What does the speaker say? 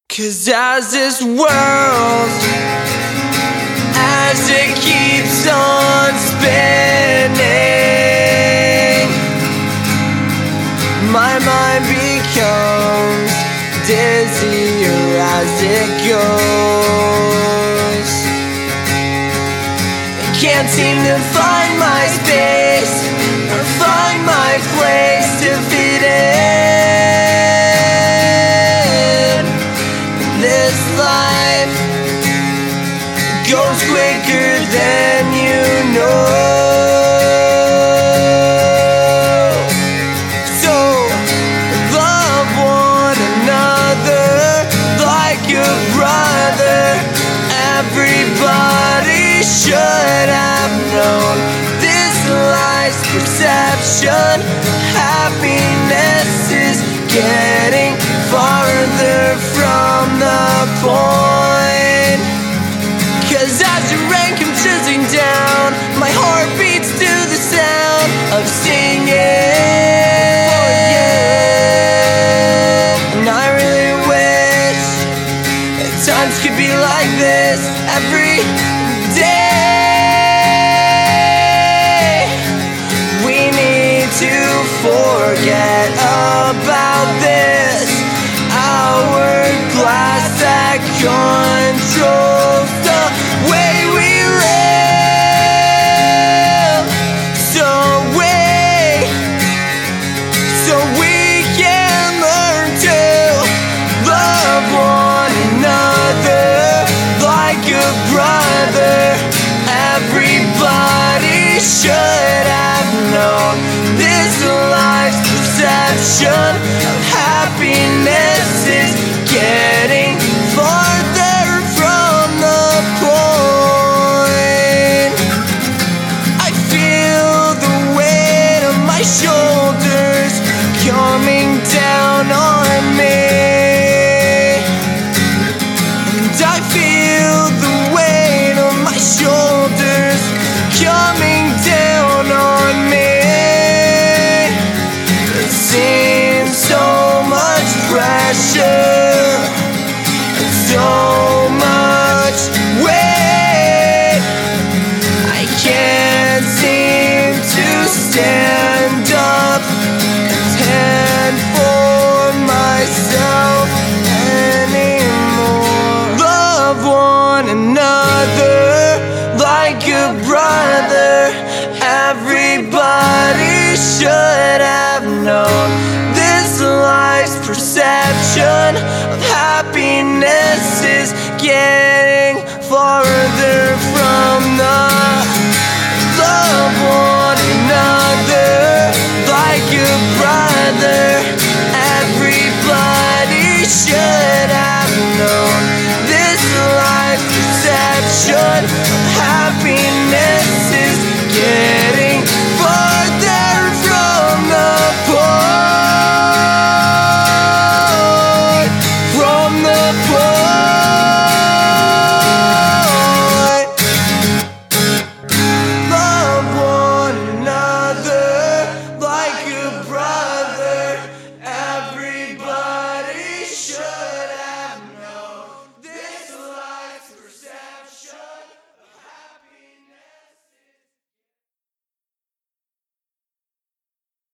'Cause as this world, as it keeps on spinning, my mind becomes dizzier as it goes. I can't seem to find my space or find my place to fit in. This life goes quicker than you know. So love one another like a brother. Everybody should have known this life's perception. Happiness is getting farther from the point. 'Cause as the rain comes drizzling down, my heart beats to the sound of singing for you. And I really wish that times could be like this every day. We need to forget about this hourglass that controls the way we live. So we can learn to love one another like a brother. Everybody should have known this life's perception of happiness is getting farther from the point. I feel the weight of my shoulders coming down on me, and I feel the weight of my shoulders coming down on me. It seems so much pressure, so much weight. I can't seem to stand up and stand for myself anymore. Love one another like a brother. Everybody should have known this life's perception of happiness is getting far